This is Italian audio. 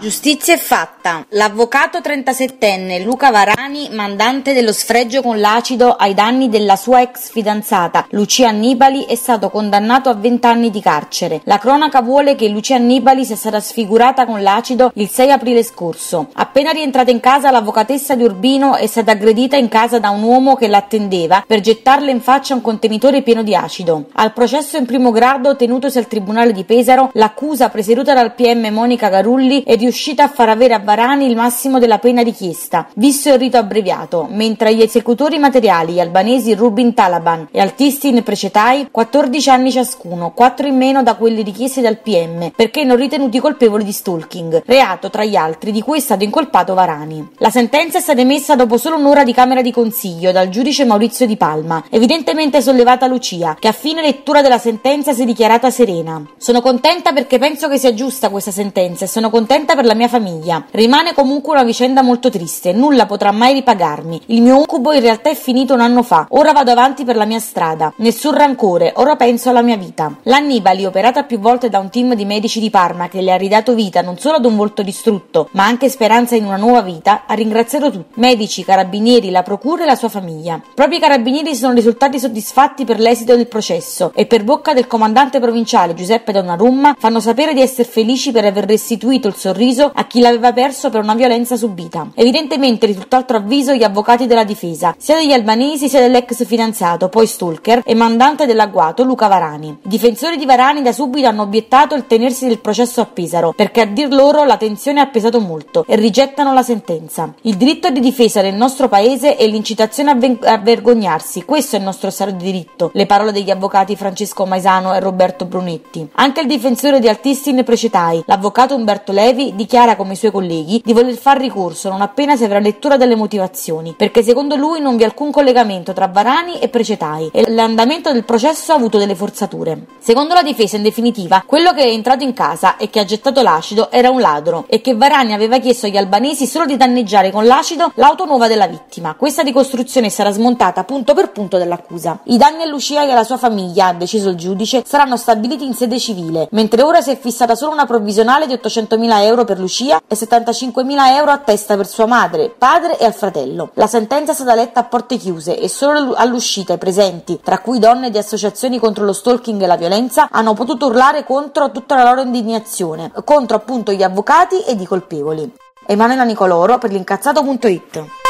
Giustizia è fatta. L'avvocato 37enne Luca Varani, mandante dello sfregio con l'acido ai danni della sua ex fidanzata Lucia Annibali, è stato condannato a 20 anni di carcere. La cronaca vuole che Lucia Annibali sia stata sfigurata con l'acido il 6 aprile scorso. Appena rientrata in casa, l'avvocatessa di Urbino è stata aggredita in casa da un uomo che l'attendeva per gettarle in faccia un contenitore pieno di acido. Al processo in primo grado tenutosi al Tribunale di Pesaro, l'accusa presieduta dal PM Monica Garulli è riuscita a far avere a Varani il massimo della pena richiesta, visto il rito abbreviato, mentre gli esecutori materiali, gli albanesi Rubin Talaban e Altistin Precetai, 14 anni ciascuno, 4 in meno da quelli richiesti dal PM, perché non ritenuti colpevoli di stalking, reato tra gli altri di cui è stato incolpato Varani. La sentenza è stata emessa dopo solo un'ora di camera di consiglio dal giudice Maurizio Di Palma, evidentemente sollevata Lucia, che a fine lettura della sentenza si è dichiarata serena. Sono contenta perché penso che sia giusta questa sentenza e sono contenta per la mia famiglia. Rimane comunque una vicenda molto triste, nulla potrà mai ripagarmi. Il mio incubo in realtà è finito un anno fa, ora vado avanti per la mia strada. Nessun rancore, ora penso alla mia vita. L'Annibali, operata più volte da un team di medici di Parma che le ha ridato vita non solo ad un volto distrutto, ma anche speranza in una nuova vita, ha ringraziato tutti, medici, carabinieri, la procura e la sua famiglia. Proprio i carabinieri sono risultati soddisfatti per l'esito del processo e per bocca del comandante provinciale Giuseppe Donnarumma fanno sapere di essere felici per aver restituito il sorriso a chi l'aveva perso per una violenza subita. Evidentemente, di tutt'altro avviso gli avvocati della difesa, sia degli albanesi sia dell'ex fidanzato, poi stalker e mandante dell'agguato Luca Varani. I difensori di Varani da subito hanno obiettato il tenersi del processo a Pesaro, perché a dir loro la tensione ha pesato molto e rigettano la sentenza. Il diritto di difesa nel nostro paese è l'incitazione a vergognarsi, questo è il nostro stato di diritto, le parole degli avvocati Francesco Maisano e Roberto Brunetti. Anche il difensore di Altistin Precetai, l'avvocato Umberto Levi, dichiara come i suoi colleghi di voler far ricorso non appena si avrà lettura delle motivazioni, perché secondo lui non vi è alcun collegamento tra Varani e Precetai e l'andamento del processo ha avuto delle forzature. Secondo la difesa, in definitiva, quello che è entrato in casa e che ha gettato l'acido era un ladro e che Varani aveva chiesto agli albanesi solo di danneggiare con l'acido l'auto nuova della vittima. Questa ricostruzione sarà smontata punto per punto dall'accusa. I danni a Lucia e alla sua famiglia, ha deciso il giudice, saranno stabiliti in sede civile, mentre ora si è fissata solo una provvisionale di 800.000 euro per Lucia e 75.000 euro a testa per sua madre, padre e al fratello. La sentenza è stata letta a porte chiuse e solo all'uscita i presenti, tra cui donne di associazioni contro lo stalking e la violenza, hanno potuto urlare contro tutta la loro indignazione, contro appunto gli avvocati ed i colpevoli. Emanuela Nicoloro per l'incazzato.it.